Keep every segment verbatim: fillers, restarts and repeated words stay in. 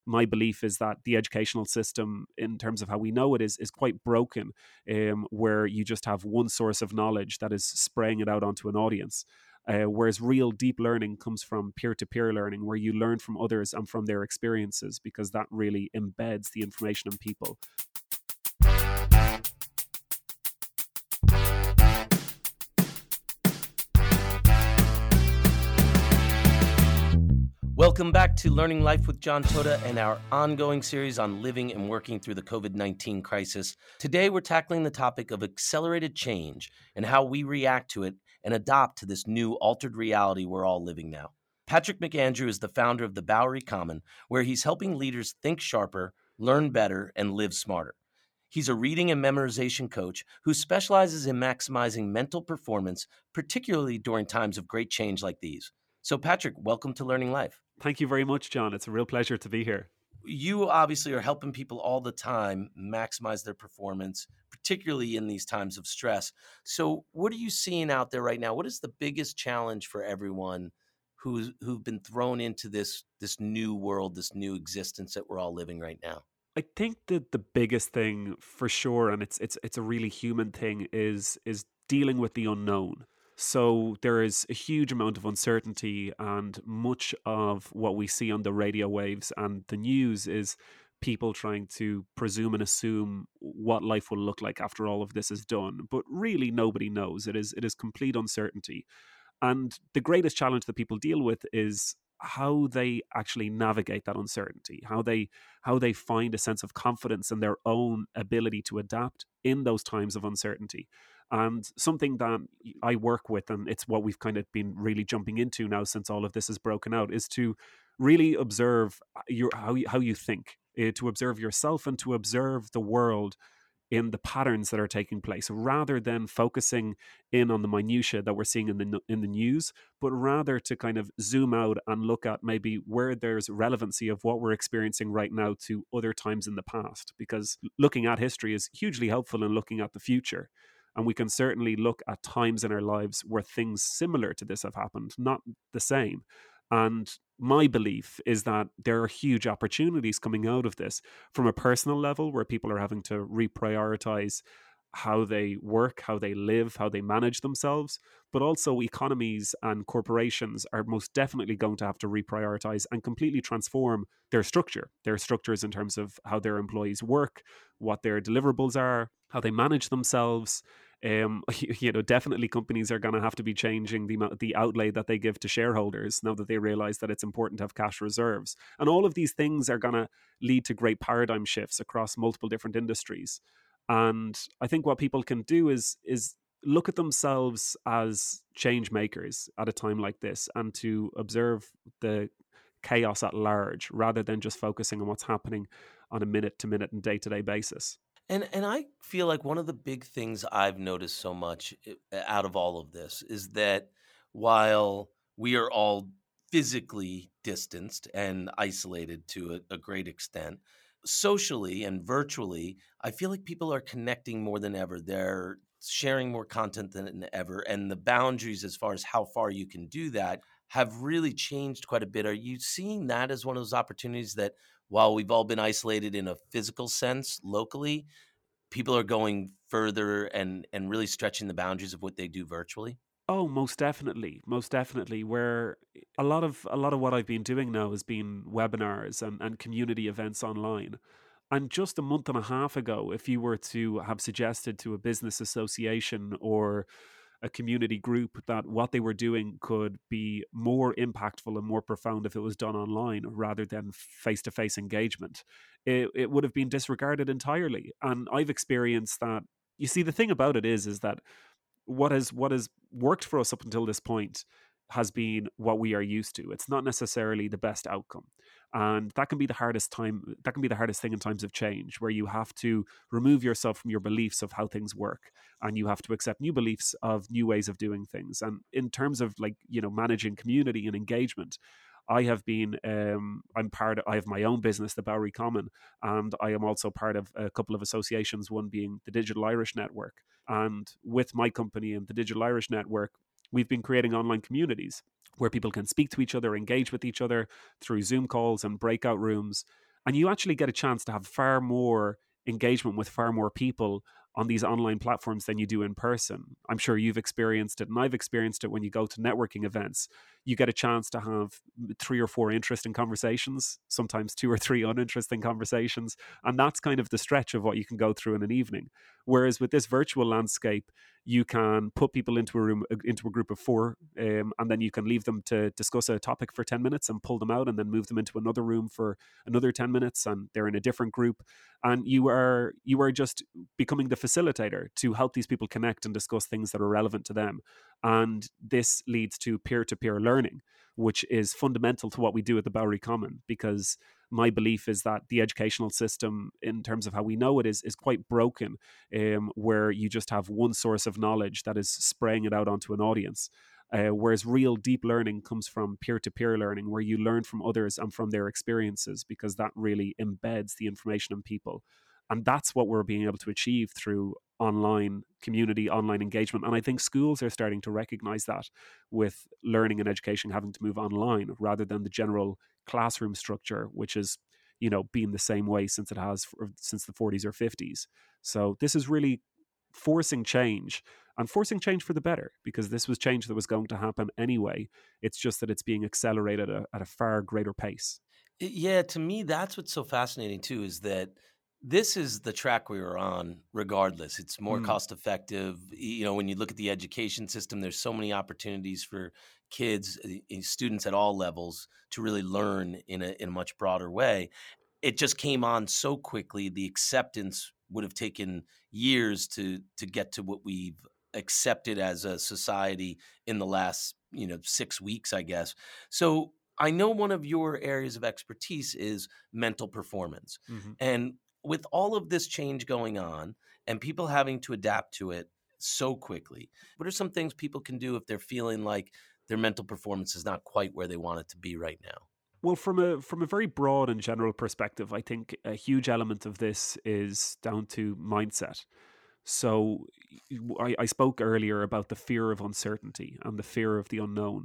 My belief is that the educational system, in terms of how we know it, is, is quite broken, um, where you just have one source of knowledge that is spraying it out onto an audience. Uh, whereas real deep learning comes from peer-to-peer learning, where you learn from others and from their experiences, because that really embeds the information in people. Welcome back to Learning Life with John Toda and our ongoing series on living and working through the covid nineteen crisis. Today, we're tackling the topic of accelerated change and how we react to it and adopt to this new altered reality we're all living now. Patrick McAndrew is the founder of the Bowery Common, where he's helping leaders think sharper, learn better, and live smarter. He's a reading and memorization coach who specializes in maximizing mental performance, particularly during times of great change like these. So, Patrick, welcome to Learning Life. Thank you very much, John. It's a real pleasure to be here. You obviously are helping people all the time maximize their performance, particularly in these times of stress. So what are you seeing out there right now? What is the biggest challenge for everyone who's who've been thrown into this this new world, this new existence that we're all living right now? I think that the biggest thing for sure, and it's it's it's a really human thing, is is dealing with the unknown. So there is a huge amount of uncertainty, and much of what we see on the radio waves and the news is people trying to presume and assume what life will look like after all of this is done. But really, nobody knows. It is it is complete uncertainty. And the greatest challenge that people deal with is how they actually navigate that uncertainty, how they how they find a sense of confidence in their own ability to adapt in those times of uncertainty. And something that I work with, and it's what we've kind of been really jumping into now since all of this is broken out, is to really observe your how you, how you think, uh, to observe yourself and to observe the world in the patterns that are taking place, rather than focusing in on the minutiae that we're seeing in the in the news, but rather to kind of zoom out and look at maybe where there's relevancy of what we're experiencing right now to other times in the past. Because looking at history is hugely helpful in looking at the future. And we can certainly look at times in our lives where things similar to this have happened, not the same. And my belief is that there are huge opportunities coming out of this from a personal level, where people are having to reprioritize how they work, how they live, how they manage themselves. But also economies and corporations are most definitely going to have to reprioritize and completely transform their structure, their structures in terms of how their employees work, what their deliverables are, how they manage themselves. Um, you know, definitely companies are going to have to be changing the the outlay that they give to shareholders now that they realize that it's important to have cash reserves. And all of these things are going to lead to great paradigm shifts across multiple different industries. And I think what people can do is is look at themselves as change makers at a time like this, and to observe the chaos at large rather than just focusing on what's happening on a minute to minute and day to day basis. And and I feel like one of the big things I've noticed so much i- out of all of this is that while we are all physically distanced and isolated to a, a great extent, socially and virtually, I feel like people are connecting more than ever. They're sharing more content than ever, and the boundaries as far as how far you can do that have really changed quite a bit. Are you seeing that as one of those opportunities that while we've all been isolated in a physical sense locally, people are going further and and really stretching the boundaries of what they do virtually? Oh, most definitely, most definitely. Where a lot of a lot of what I've been doing now has been webinars and, and community events online. And just a month and a half ago, if you were to have suggested to a business association or a community group that what they were doing could be more impactful and more profound if it was done online rather than face-to-face engagement, it, it would have been disregarded entirely. And I've experienced that. You see, the thing about it is, is that what has what has worked for us up until this point has been what we are used to. It's not necessarily the best outcome. And that can be the hardest time, that can be the hardest thing in times of change, where you have to remove yourself from your beliefs of how things work, and you have to accept new beliefs of new ways of doing things. And in terms of, like, you know, managing community and engagement, I have been, um, I'm part of, I have my own business, the Bowery Common, and I am also part of a couple of associations, one being the Digital Irish Network. And with my company and the Digital Irish Network, we've been creating online communities where people can speak to each other, engage with each other through Zoom calls and breakout rooms. And you actually get a chance to have far more engagement with far more people on these online platforms than you do in person. I'm sure you've experienced it, and I've experienced it when you go to networking events. You get a chance to have three or four interesting conversations, sometimes two or three uninteresting conversations, and that's kind of the stretch of what you can go through in an evening. Whereas with this virtual landscape, you can put people into a room, into a group of four, um, and then you can leave them to discuss a topic for ten minutes and pull them out and then move them into another room for another ten minutes, and they're in a different group. And you are you are just becoming the facilitator to help these people connect and discuss things that are relevant to them. And this leads to peer-to-peer learning, which is fundamental to what we do at the Bowery Common, because my belief is that the educational system, in terms of how we know it, is is quite broken, um, where you just have one source of knowledge that is spraying it out onto an audience. Uh, whereas real deep learning comes from peer-to-peer learning, where you learn from others and from their experiences, because that really embeds the information in people. And that's what we're being able to achieve through online community, online engagement. And I think schools are starting to recognize that, with learning and education having to move online rather than the general classroom structure, which is, you know, been the same way since it has for, since the forties or fifties. So this is really forcing change, and forcing change for the better, because this was change that was going to happen anyway. It's just that it's being accelerated at a, at a far greater pace. I- Yeah, to me, that's what's so fascinating too, is that this is the track we were on regardless. It's more Mm, cost effective. Y- You know, when you look at the education system, there's so many opportunities for kids, uh, uh, students at all levels to really learn in a in a much broader way. It just came on so quickly. The acceptance would have taken years to to get to what we've accepted as a society in the last, you know, six weeks, I guess. So I know one of your areas of expertise is mental performance. mhm. And with all of this change going on and people having to adapt to it so quickly, what are some things people can do if they're feeling like their mental performance is not quite where they want it to be right now? Well, from a from a very broad and general perspective, I think a huge element of this is down to mindset. So I, I spoke earlier about the fear of uncertainty and the fear of the unknown.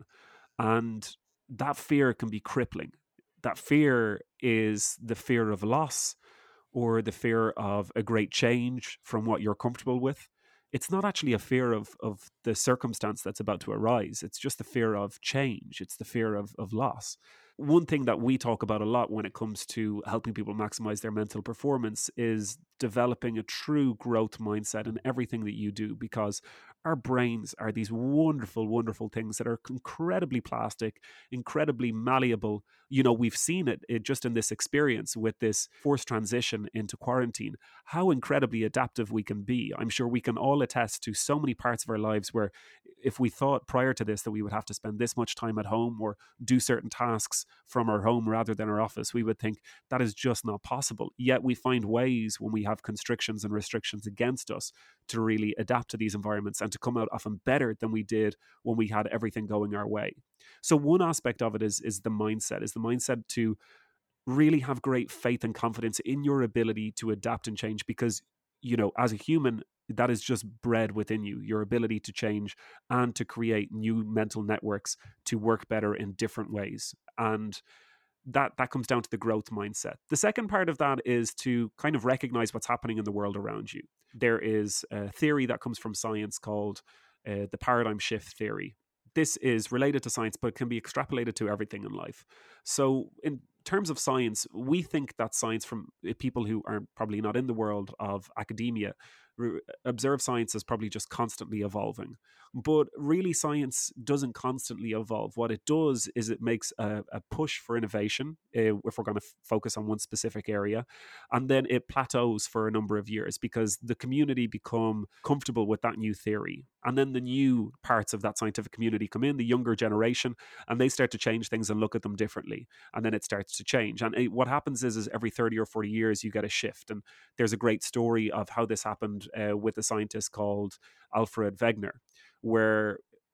And that fear can be crippling. That fear is the fear of loss, or the fear of a great change from what you're comfortable with. It's not actually a fear of, of the circumstance that's about to arise. It's just the fear of change. It's the fear of, of loss. One thing that we talk about a lot when it comes to helping people maximize their mental performance is developing a true growth mindset in everything that you do, because our brains are these wonderful, wonderful things that are incredibly plastic, incredibly malleable. You know, we've seen it, it just in this experience with this forced transition into quarantine, how incredibly adaptive we can be. I'm sure we can all attest to so many parts of our lives where, if we thought prior to this that we would have to spend this much time at home or do certain tasks from our home rather than our office, we would think that is just not possible. Yet we find ways, when we have constrictions and restrictions against us, to really adapt to these environments and to come out often better than we did when we had everything going our way. So one aspect of it is is the mindset, is the mindset to really have great faith and confidence in your ability to adapt and change, because, you know, as a human, that is just bred within you, your ability to change and to create new mental networks to work better in different ways. And that that comes down to the growth mindset. The second part of that is to kind of recognize what's happening in the world around you. There is a theory that comes from science called uh, the paradigm shift theory. This is related to science, but can be extrapolated to everything in life. So, in terms of science, we think that science, from uh, people who are probably not in the world of academia, re- observe science as probably just constantly evolving. But really, science doesn't constantly evolve. What it does is it makes a, a push for innovation, uh, if we're going to f- focus on one specific area, and then it plateaus for a number of years because the community become comfortable with that new theory. And then the new parts of that scientific community come in, the younger generation, and they start to change things and look at them differently. And then it starts to change. And it, what happens is, is every thirty or forty years, you get a shift. And there's a great story of how this happened uh, with a scientist called Alfred Wegener, where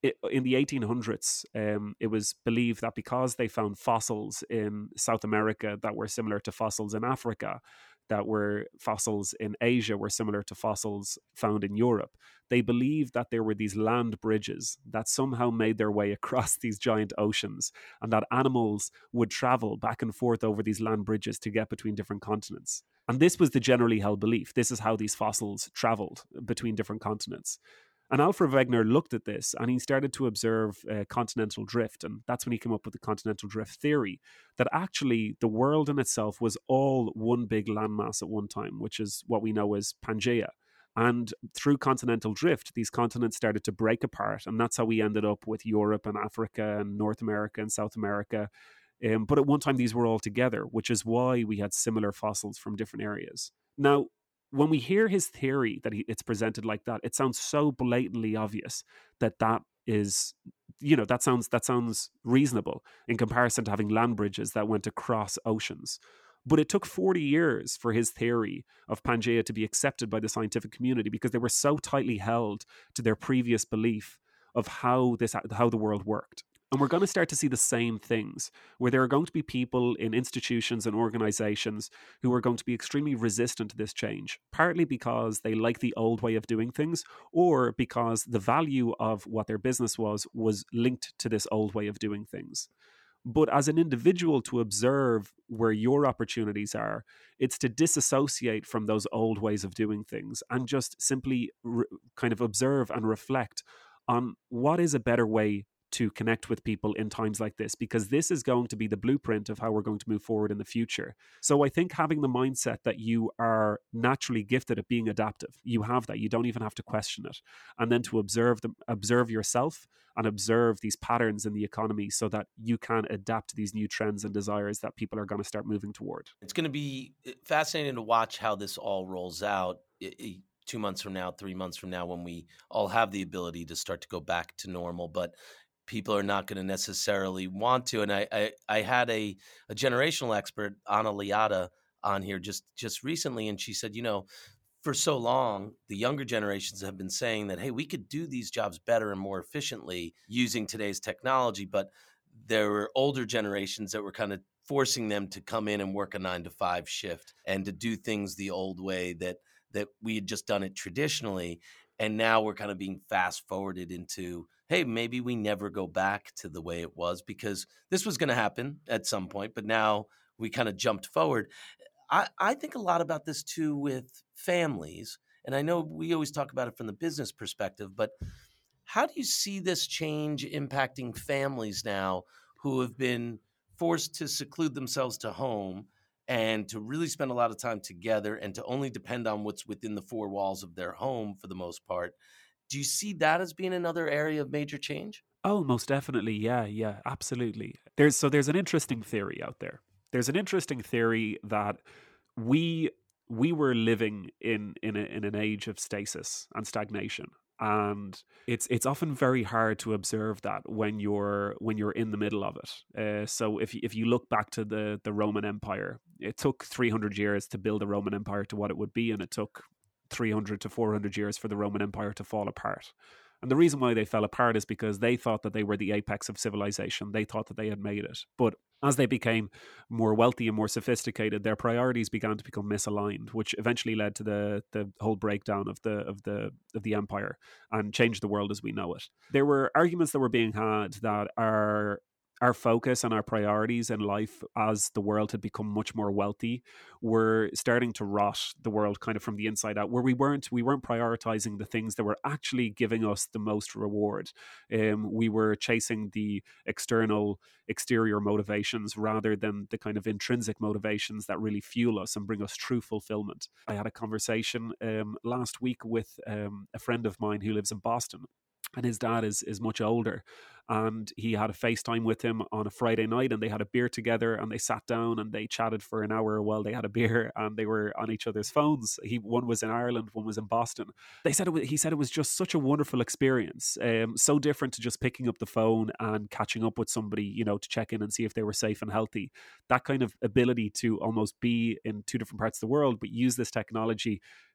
it, in the eighteen hundreds, um, it was believed that because they found fossils in South America that were similar to fossils in Africa, that were fossils in Asia were similar to fossils found in Europe, they believed that there were these land bridges that somehow made their way across these giant oceans, and that animals would travel back and forth over these land bridges to get between different continents. And this was the generally held belief. This is how these fossils traveled between different continents. And Alfred Wegener looked at this and he started to observe uh, continental drift. And that's when he came up with the continental drift theory, that actually the world in itself was all one big landmass at one time, which is what we know as Pangaea. And through continental drift, these continents started to break apart. And that's how we ended up with Europe and Africa and North America and South America. Um, but at one time, these were all together, which is why we had similar fossils from different areas. Now, when we hear his theory that he, it's presented like that, it sounds so blatantly obvious that that is, you know, that sounds that sounds reasonable in comparison to having land bridges that went across oceans. But it took forty years for his theory of Pangaea to be accepted by the scientific community because they were so tightly held to their previous belief of how this how the world worked. And we're going to start to see the same things, where there are going to be people in institutions and organizations who are going to be extremely resistant to this change, partly because they like the old way of doing things, or because the value of what their business was was linked to this old way of doing things. But as an individual, to observe where your opportunities are, it's to disassociate from those old ways of doing things and just simply re- kind of observe and reflect on what is a better way to connect with people in times like this, because this is going to be the blueprint of how we're going to move forward in the future. So I think having the mindset that you are naturally gifted at being adaptive, you have that, you don't even have to question it. And then to observe them, observe yourself and observe these patterns in the economy so that you can adapt to these new trends and desires that people are going to start moving toward. It's going to be fascinating to watch how this all rolls out two months from now, three months from now, when we all have the ability to start to go back to normal. But people are not going to necessarily want to. And I, I, I had a, a generational expert, Anna Liata, on here just, just recently, and she said, you know, for so long, the younger generations have been saying that, hey, we could do these jobs better and more efficiently using today's technology. But there were older generations that were kind of forcing them to come in and work a nine to five shift and to do things the old way that that we had just done it traditionally. And now we're kind of being fast forwarded into, hey, maybe we never go back to the way it was, because this was going to happen at some point, but now we kind of jumped forward. I, I think a lot about this too with families. And I know we always talk about it from the business perspective, but how do you see this change impacting families now who have been forced to seclude themselves to home and to really spend a lot of time together and to only depend on what's within the four walls of their home for the most part? Do you see that as being another area of major change? Oh, most definitely. Yeah, yeah, absolutely. There's so there's an interesting theory out there. There's an interesting theory that we we were living in in, a, in an age of stasis and stagnation. And it's it's often very hard to observe that when you're when you're in the middle of it. Uh, so if you, if you look back to the the Roman Empire, it took three hundred years to build the Roman Empire to what it would be, and it took three hundred to four hundred years for the Roman Empire to fall apart. And the reason why they fell apart is because they thought that they were the apex of civilization. They thought that they had made it. But as they became more wealthy and more sophisticated, their priorities began to become misaligned, which eventually led to the the whole breakdown of the of the of the empire and changed the world as we know it. There were arguments that were being had that our our focus and our priorities in life as the world had become much more wealthy were starting to rot the world kind of from the inside out, where we weren't we weren't prioritizing the things that were actually giving us the most reward. Um, we were chasing the external exterior motivations rather than the kind of intrinsic motivations that really fuel us and bring us true fulfillment. I had a conversation um, last week with um, a friend of mine who lives in Boston. And his dad is is much older, and he had a FaceTime with him on a Friday night, and they had a beer together, and they sat down and they chatted for an hour while they had a beer, and they were on each other's phones. He one was in Ireland, one was in Boston. They said it was, he said it was just such a wonderful experience, um, so different to just picking up the phone and catching up with somebody, you know, to check in and see if they were safe and healthy. That kind of ability to almost be in two different parts of the world, but use this technology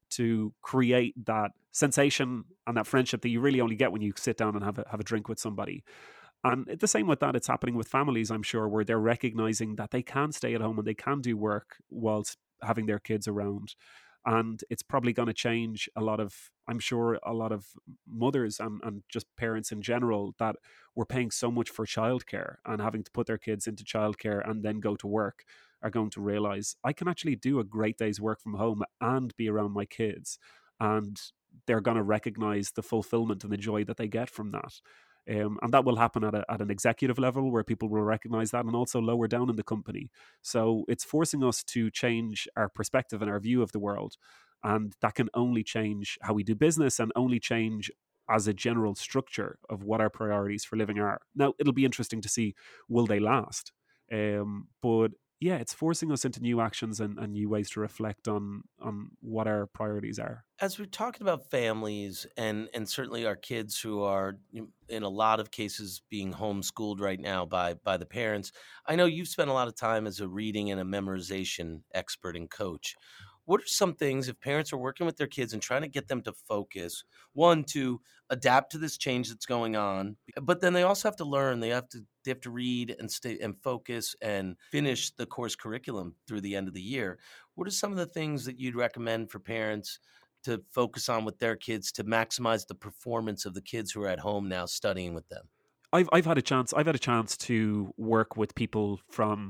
to create that sensation and that friendship that you really only get when you sit down and have a, have a drink with somebody. And the same with that, it's happening with families, I'm sure, where they're recognizing that they can stay at home and they can do work whilst having their kids around. And it's probably going to change a lot of, I'm sure, a lot of mothers and, and just parents in general that were paying so much for childcare and having to put their kids into childcare and then go to work are going to realize I can actually do a great day's work from home and be around my kids. And they're going to recognize the fulfillment and the joy that they get from that. Um, and that will happen at, a, at an executive level where people will recognize that, and also lower down in the company. So it's forcing us to change our perspective and our view of the world. And that can only change how we do business and only change as a general structure of what our priorities for living are. Now, it'll be interesting to see, will they last? Um, but yeah, it's forcing us into new actions and, and new ways to reflect on on what our priorities are. As we're talking about families and and certainly our kids who are in in a lot of cases being homeschooled right now by by the parents, I know you've spent a lot of time as a reading and a memorization expert and coach. What are some things if parents are working with their kids and trying to get them to focus, one, to adapt to this change that's going on, but then they also have to learn, they have to they have to read and stay and focus and finish the course curriculum through the end of the year. What are some of the things that you'd recommend for parents to focus on with their kids to maximize the performance of the kids who are at home now studying with them? I've I've had a chance. I've had a chance to work with people from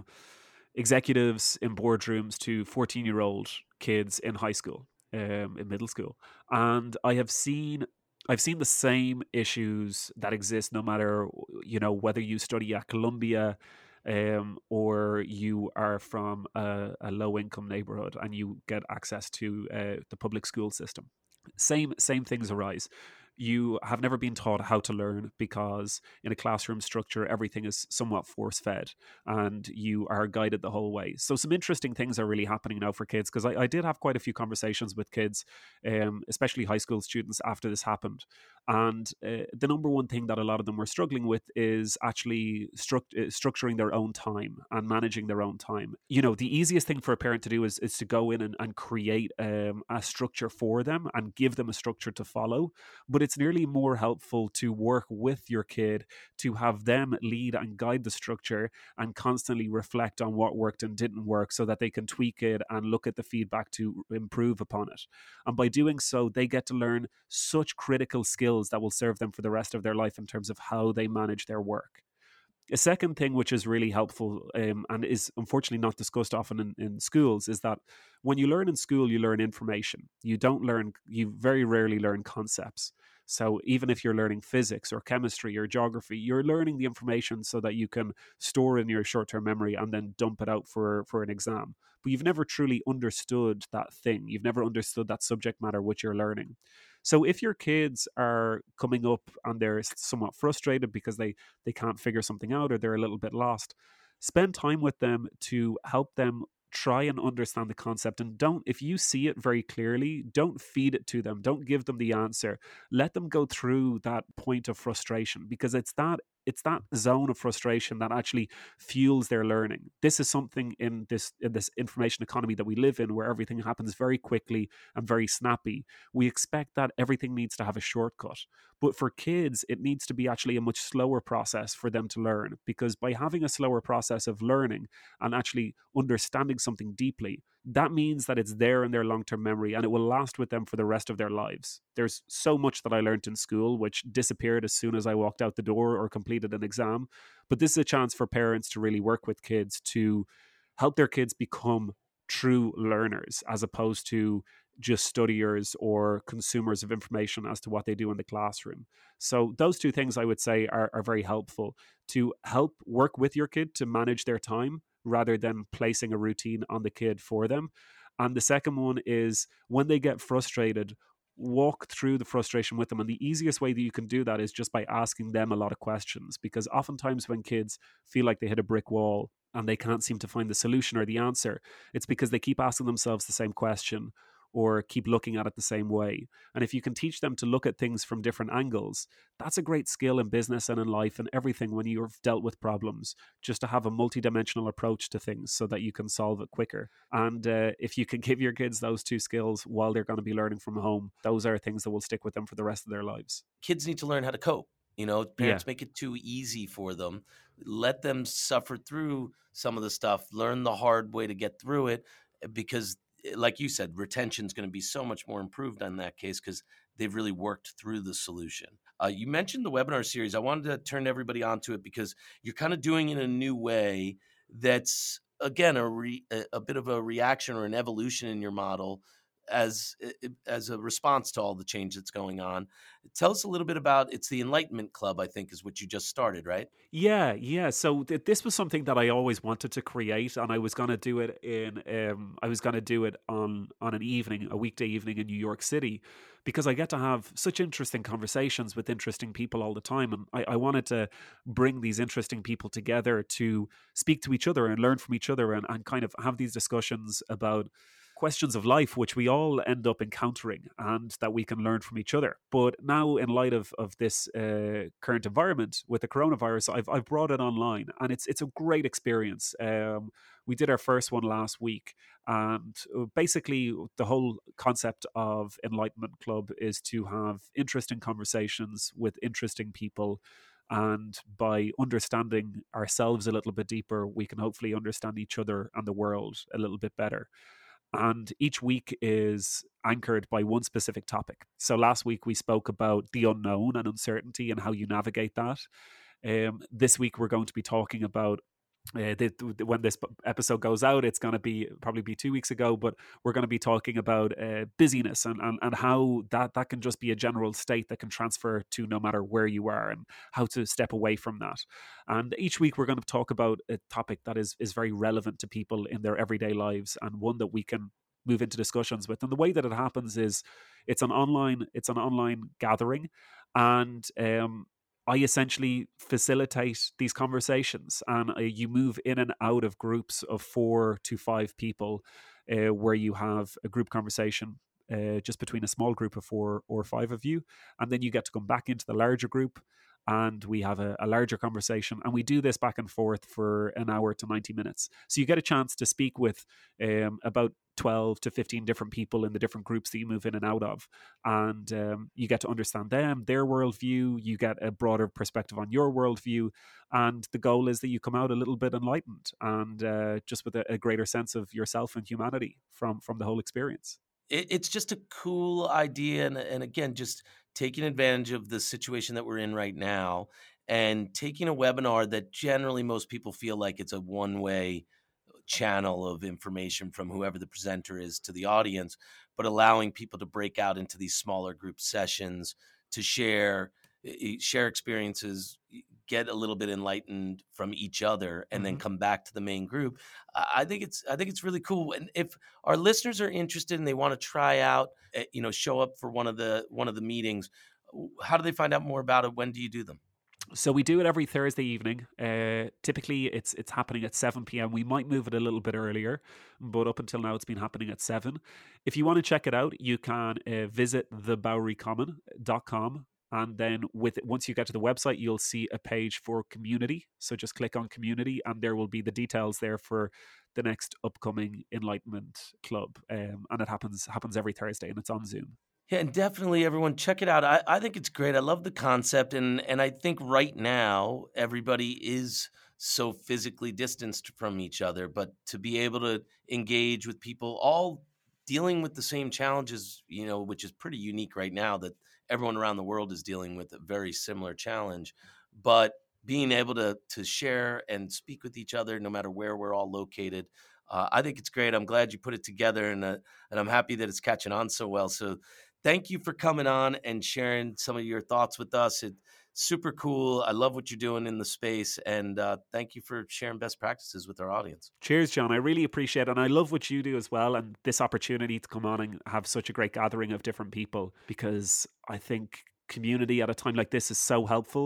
executives in boardrooms to fourteen year old kids in high school, um, in middle school, and I have seen. I've seen the same issues that exist no matter, you know, whether you study at Columbia, um, or you are from a, a low income neighborhood and you get access to uh, the public school system. Same same things arise. You have never been taught how to learn because in a classroom structure, everything is somewhat force fed and you are guided the whole way. So, some interesting things are really happening now for kids because I, I did have quite a few conversations with kids, um, especially high school students, after this happened. And uh, the number one thing that a lot of them were struggling with is actually struct- uh, structuring their own time and managing their own time. You know, the easiest thing for a parent to do is, is to go in and, and create um, a structure for them and give them a structure to follow. But it's nearly more helpful to work with your kid to have them lead and guide the structure and constantly reflect on what worked and didn't work so that they can tweak it and look at the feedback to improve upon it. And by doing so, they get to learn such critical skills that will serve them for the rest of their life in terms of how they manage their work. A second thing which is really helpful um, and is unfortunately not discussed often in, in schools is that when you learn in school, you learn information. You don't learn, you very rarely learn concepts. So even if you're learning physics or chemistry or geography, you're learning the information so that you can store in your short-term memory and then dump it out for, for an exam. But you've never truly understood that thing. You've never understood that subject matter which you're learning. So if your kids are coming up and they're somewhat frustrated because they, they can't figure something out or they're a little bit lost, spend time with them to help them try and understand the concept. And don't, if you see it very clearly, don't feed it to them. Don't give them the answer. Let them go through that point of frustration because it's that it's that zone of frustration that actually fuels their learning. This is something in this in this information economy that we live in where everything happens very quickly and very snappy. We expect that everything needs to have a shortcut. But for kids, it needs to be actually a much slower process for them to learn because by having a slower process of learning and actually understanding something deeply, that means that it's there in their long-term memory and it will last with them for the rest of their lives. There's so much that I learned in school which disappeared as soon as I walked out the door or completed an exam. But this is a chance for parents to really work with kids to help their kids become true learners as opposed to just studiers or consumers of information as to what they do in the classroom. So those two things I would say are, are very helpful to help work with your kid to manage their time rather than placing a routine on the kid for them. And the second one is when they get frustrated, walk through the frustration with them. And the easiest way that you can do that is just by asking them a lot of questions, because oftentimes when kids feel like they hit a brick wall and they can't seem to find the solution or the answer, it's because they keep asking themselves the same question. or keep looking at it the same way. And if you can teach them to look at things from different angles, that's a great skill in business and in life and everything when you've dealt with problems, just to have a multidimensional approach to things so that you can solve it quicker. And uh, if you can give your kids those two skills while they're going to be learning from home, those are things that will stick with them for the rest of their lives. Kids need to learn how to cope. You know, Yeah. parents make it too easy for them. Let them suffer through some of the stuff, learn the hard way to get through it, eh, because, eh, like you said, retention is going to be so much more improved in that case because they've really worked through the solution. Uh, you mentioned the webinar series. I wanted to turn everybody onto it because you're kind of doing it in a new way that's, again, a, re, a, a bit of a reaction or an evolution in your model as eh, as a response to all the change that's going on. Tell us a little bit about it's the Enlightenment Club, I think, is what you just started, right? Yeah, yeah. So th- this was something that I always wanted to create, and I was going to do it in. Um, I was going to do it on on an evening, a weekday evening in New York City, because I get to have such interesting conversations with interesting people all the time, and I, I wanted to bring these interesting people together to speak to each other and learn from each other, and, and kind of have these discussions about questions of life which we all end up encountering and that we can learn from each other. But now, in light of of this uh, current environment with the coronavirus, I've I've brought it online, and it's it's a great experience. Um, we did our first one last week, and uh, basically the whole concept of Enlightenment Club is to have interesting conversations with interesting people. And by understanding ourselves a little bit deeper, we can hopefully understand each other and the world a little bit better. And each week is anchored by one specific topic. So last week we spoke about the unknown and uncertainty and how you navigate that. Um, this week we're going to be talking about uh, the, the, when this episode goes out, it's going to be probably be two weeks ago, but we're going to be talking about uh, busyness and, and, and how that, that can just be a general state that can transfer to no matter where you are, and how to step away from that. And each week we're going to talk about a topic that is, is very relevant to people in their everyday lives, and one that we can move into discussions with. And the way that it happens is it's an online, it's an online gathering, and um, I essentially facilitate these conversations, and uh, you move in and out of groups of four to five people, uh, where you have a group conversation uh, just between a small group of four or five of you, and then you get to come back into the larger group, and we have a, a larger conversation, and we do this back and forth for an hour to ninety minutes. So you get a chance to speak with um, about twelve to fifteen different people in the different groups that you move in and out of. And um, you get to understand them, their worldview, you get a broader perspective on your worldview. And the goal is that you come out a little bit enlightened and uh, just with a, a greater sense of yourself and humanity from, from the whole experience. It, it's just a cool idea. And, and again, just taking advantage of the situation that we're in right now and taking a webinar that generally most people feel like it's a one way channel of information from whoever the presenter is to the audience, but allowing people to break out into these smaller group sessions to share share experiences, get a little bit enlightened from each other, and mm-hmm. then come back to the main group. I think it's I think it's really cool. And if our listeners are interested and they want to try out, you know, show up for one of the one of the meetings, how do they find out more about it? When do you do them? So we do it every Thursday evening. Uh, typically, it's it's happening at seven p.m. We might move it a little bit earlier, but up until now, it's been happening at seven. If you want to check it out, you can uh, visit the bowery common dot com. And then with once you get to the website, you'll see a page for community. So just click on community, and there will be the details there for the next upcoming Enlightenment Club. Um, and it happens happens every Thursday, and it's on Zoom. Yeah, and definitely everyone check it out. I, I think it's great. I love the concept. And, and I think right now everybody is so physically distanced from each other, but to be able to engage with people all dealing with the same challenges, you know, which is pretty unique right now that everyone around the world is dealing with a very similar challenge, but being able to to share and speak with each other no matter where we're all located. Uh, I think it's great. I'm glad you put it together, and uh, and I'm happy that it's catching on so well. So thank you for coming on and sharing some of your thoughts with us. It's super cool. I love what you're doing in the space, and uh, thank you for sharing best practices with our audience. Cheers, John. I really appreciate it, and I love what you do as well, and this opportunity to come on and have such a great gathering of different people, because I think community at a time like this is so helpful.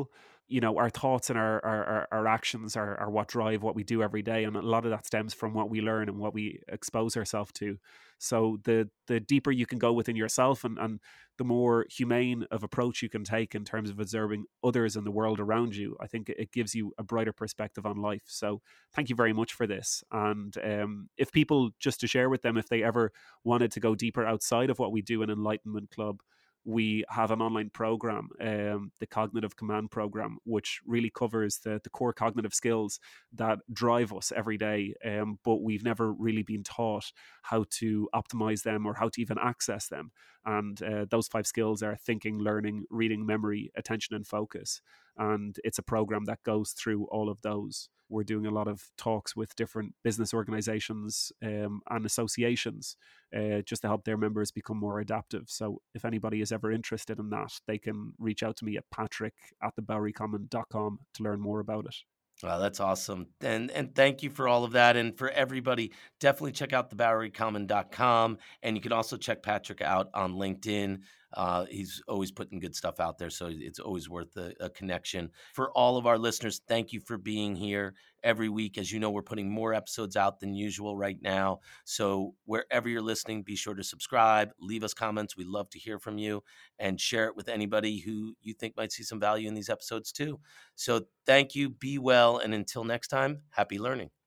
you know, our thoughts and our our, our our actions are, are what drive what we do every day, and a lot of that stems from what we learn and what we expose ourselves to. So the the deeper you can go within yourself, and, and the more humane of approach you can take in terms of observing others and the world around you, I think it gives you a brighter perspective on life. So thank you very much for this. And um, if people, just to share with them, if they ever wanted to go deeper outside of what we do in Enlightenment Club, we have an online program, um, the Cognitive Command Program, which really covers the, the core cognitive skills that drive us every day. Um, but we've never really been taught how to optimize them or how to even access them. And uh, those five skills are thinking, learning, reading, memory, attention, and focus. And it's a program that goes through all of those. We're doing a lot of talks with different business organizations um, and associations uh, just to help their members become more adaptive. So if anybody is ever interested in that, they can reach out to me at patrick at the bowery common dot com to learn more about it. Wow, that's awesome. And and thank you for all of that. And for everybody, definitely check out the bowery common dot com. And you can also check Patrick out on LinkedIn. Uh, he's always putting good stuff out there, so it's always worth a, a connection. For all of our listeners, thank you for being here every week. As you know, we're putting more episodes out than usual right now. So wherever you're listening, be sure to subscribe, leave us comments. We'd love to hear from you, and share it with anybody who you think might see some value in these episodes too. So thank you, be well, and until next time, happy learning.